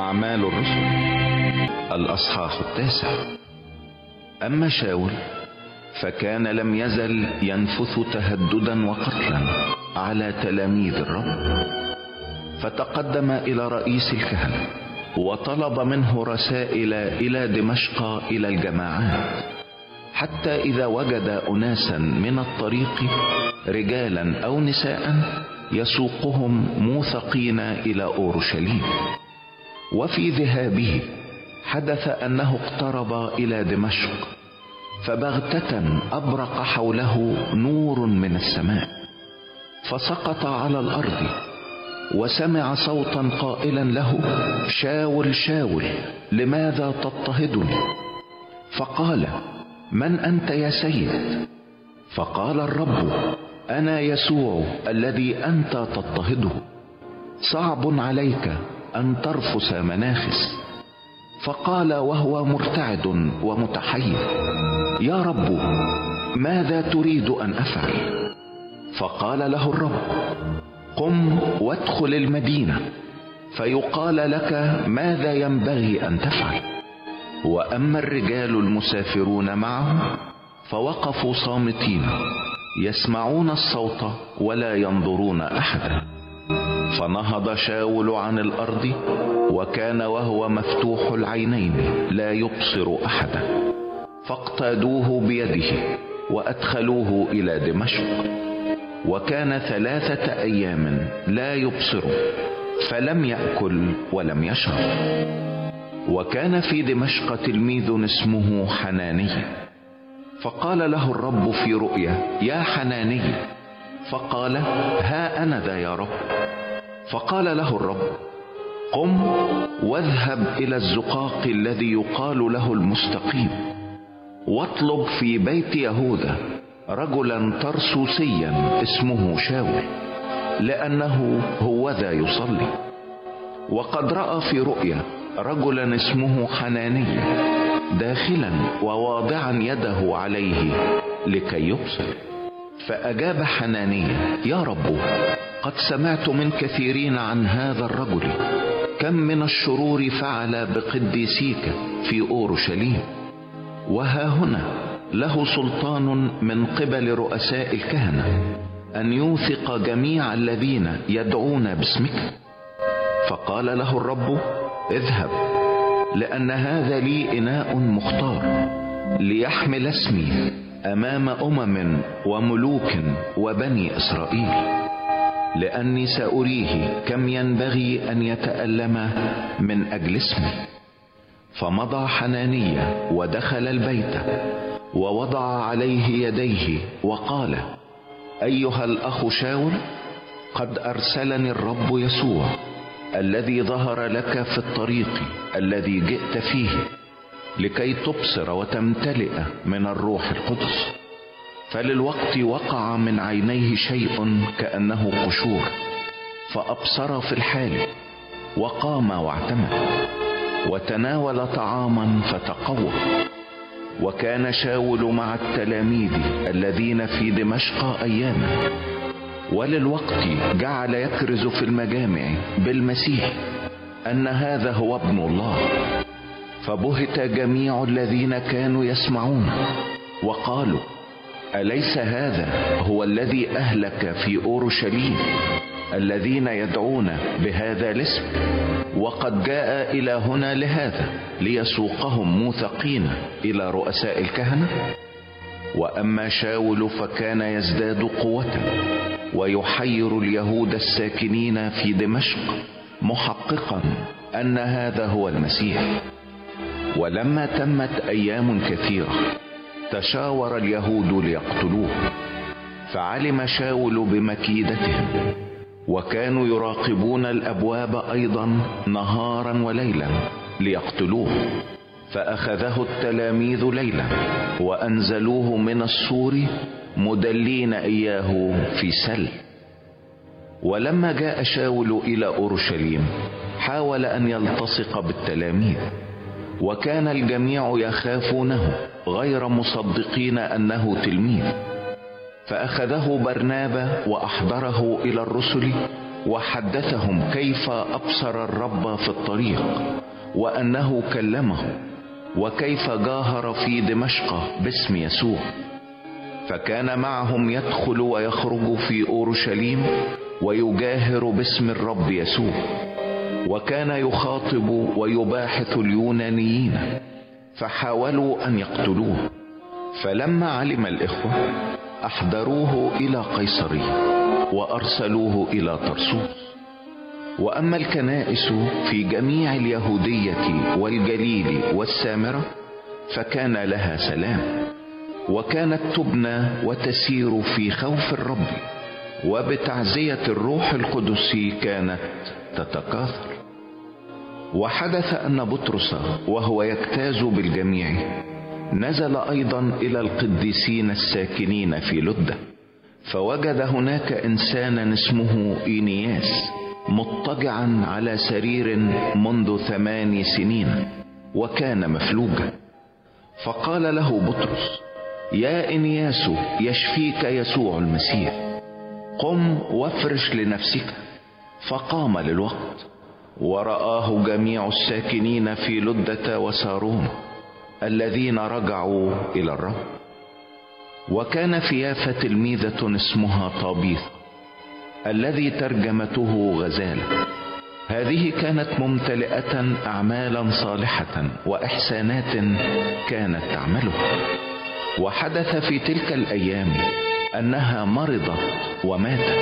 أعمال الرسل الأصحاح 9. أما شاول فكان لم يزل ينفث تهددا وقتلا على تلاميذ الرب، فتقدم إلى رئيس الكهنة وطلب منه رسائل إلى دمشق إلى الجماعات، حتى إذا وجد أناسا من الطريق رجالا أو نساء يسوقهم موثقين إلى أورشليم. وفي ذهابه حدث أنه اقترب إلى دمشق، فبغتة أبرق حوله نور من السماء، فسقط على الأرض، وسمع صوتا قائلا له: شاول شاول لماذا تضطهدني؟ فقال: من أنت يا سيد؟ فقال الرب: أنا يسوع الذي أنت تضطهده، صعب عليك أن ترفس مناخس. فقال وهو مرتعد ومتحير: يا رب، ماذا تريد أن أفعل؟ فقال له الرب: قم وادخل المدينة، فيقال لك ماذا ينبغي أن تفعل. وأما الرجال المسافرون معه فوقفوا صامتين يسمعون الصوت ولا ينظرون أحدا. فنهض شاول عن الأرض، وكان وهو مفتوح العينين لا يبصر أحدا، فاقتادوه بيده وأدخلوه إلى دمشق. وكان 3 أيام لا يبصر، فلم يأكل ولم يشرب. وكان في دمشق تلميذ اسمه حناني، فقال له الرب في رؤيا: يا حناني. فقال: ها أنا ذا يا رب. فقال له الرب: قم واذهب إلى الزقاق الذي يقال له المستقيم، واطلب في بيت يهوذا رجلا ترسوسيا اسمه شاول، لأنه هو ذا يصلي. وقد رأى في رؤيا رجلا اسمه حناني داخلا وواضعا يده عليه لكي يبصر. فأجاب حناني: يا رب، قد سمعت من كثيرين عن هذا الرجل، كم من الشرور فعل بقديسيك في أورشليم، وها هنا له سلطان من قبل رؤساء الكهنة أن يوثق جميع الذين يدعون باسمك. فقال له الرب: اذهب، لأن هذا لي إناء مختار ليحمل اسمي أمام أمم وملوك وبني إسرائيل، لأني سأريه كم ينبغي أن يتألم من أجل اسمي. فمضى حنانية ودخل البيت ووضع عليه يديه وقال: أيها الأخ شاول، قد أرسلني الرب يسوع الذي ظهر لك في الطريق الذي جئت فيه، لكي تبصر وتمتلئ من الروح القدس. فللوقت وقع من عينيه شيء كأنه قشور، فأبصر في الحال، وقام واعتمد، وتناول طعاما فتقوى. وكان شاول مع التلاميذ الذين في دمشق أياما، وللوقت جعل يكرز في المجامع بالمسيح أن هذا هو ابن الله. فبهت جميع الذين كانوا يسمعون وقالوا: أليس هذا هو الذي أهلك في أورشليم الذين يدعون بهذا الاسم؟ وقد جاء إلى هنا لهذا، ليسوقهم موثقين إلى رؤساء الكهنة. وأما شاول فكان يزداد قوة ويحير اليهود الساكنين في دمشق، محققا أن هذا هو المسيح. ولما تمت أيام كثيرة تشاور اليهود ليقتلوه، فعلم شاول بمكيدتهم، وكانوا يراقبون الأبواب أيضا نهارا وليلا ليقتلوه. فأخذه التلاميذ ليلا وأنزلوه من السور مدلين إياه في سل. ولما جاء شاول إلى أورشليم حاول أن يلتصق بالتلاميذ، وكان الجميع يخافونه غير مصدقين أنه تلميذ. فأخذه برنابا وأحضره إلى الرسل وحدثهم كيف أبصر الرب في الطريق، وأنه كلمه، وكيف جاهر في دمشق باسم يسوع. فكان معهم يدخل ويخرج في أورشليم ويجاهر باسم الرب يسوع، وكان يخاطب ويباحث اليونانيين، فحاولوا أن يقتلوه. فلما علم الإخوة أحضروه إلى قيصرية وأرسلوه إلى طرسوس. وأما الكنائس في جميع اليهودية والجليل والسامرة فكان لها سلام، وكانت تبنى وتسير في خوف الرب، وبتعزية الروح القدس كانت تتكاثر. وحدث أن بطرس وهو يجتاز بالجميع نزل أيضا إلى القديسين الساكنين في لدة، فوجد هناك إنسانا اسمه إينياس مضطجعا على سرير منذ 8 سنين، وكان مفلوجا. فقال له بطرس: يا إنياس، يشفيك يسوع المسيح، قم وافرش لنفسك. فقام للوقت، ورآه جميع الساكنين في لدة وسارون الذين رجعوا إلى الرب. وكان في يافا تلميذة اسمها طابيث الذي ترجمته غزالة. هذه كانت ممتلئة أعمالا صالحة وإحسانات كانت تعملها. وحدث في تلك الأيام أنها مرضت وماتت،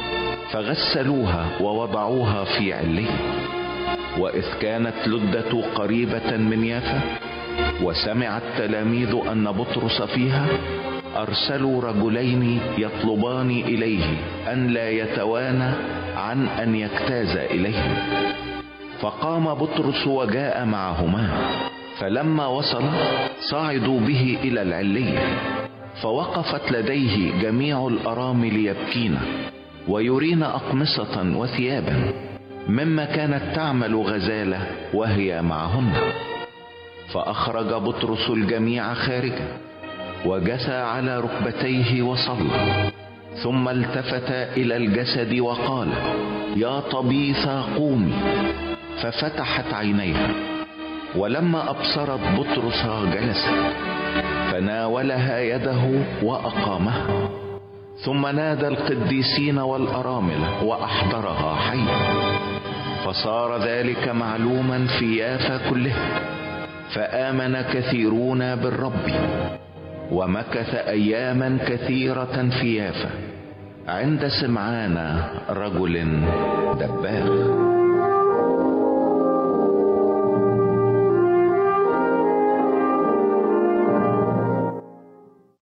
فغسلوها ووضعوها في علية. وإذ كانت لدة قريبة من يافا وسمع التلاميذ أن بطرس فيها، أرسلوا رجلين يطلبان إليه أن لا يتوانى عن أن يجتاز إليهم. فقام بطرس وجاء معهما، فلما وصل صعدوا به إلى العلية، فوقفت لديه جميع الأرامل يبكين ويرين أقمصة وثيابا مما كانت تعمل غزالة وهي معهن. فأخرج بطرس الجميع خارجا، وجثى على ركبتيه وصلى، ثم التفت إلى الجسد وقال: يا طبيثة قومي. ففتحت عينيها، ولما أبصرت بطرس جلست، فناولها يده وأقامها، ثم نادى القديسين والأرامل وأحضرها حية. فصار ذلك معلوما في يافا كلها، فآمن كثيرون بالرب. ومكث أياما كثيرة في يافا عند سمعان رجل دباغ.